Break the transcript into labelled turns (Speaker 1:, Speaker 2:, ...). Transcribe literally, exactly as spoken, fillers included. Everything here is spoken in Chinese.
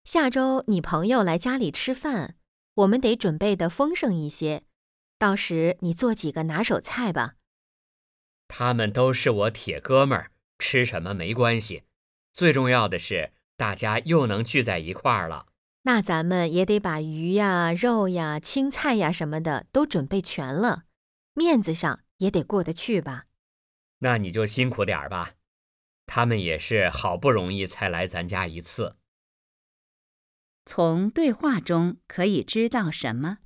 Speaker 1: 下周你朋友来家里吃饭，我们得准备的丰盛一些，到时你做几个拿手菜吧。
Speaker 2: 他们都是我铁哥们儿，吃什么没关系，最重要的是大家又能聚在一块儿了。
Speaker 1: 那咱们也得把鱼呀、肉呀、青菜呀什么的都准备全了，面子上也得过得去吧。
Speaker 2: 那你就辛苦点儿吧，他们也是好不容易才来咱家一次。
Speaker 3: 从对话中可以知道什么？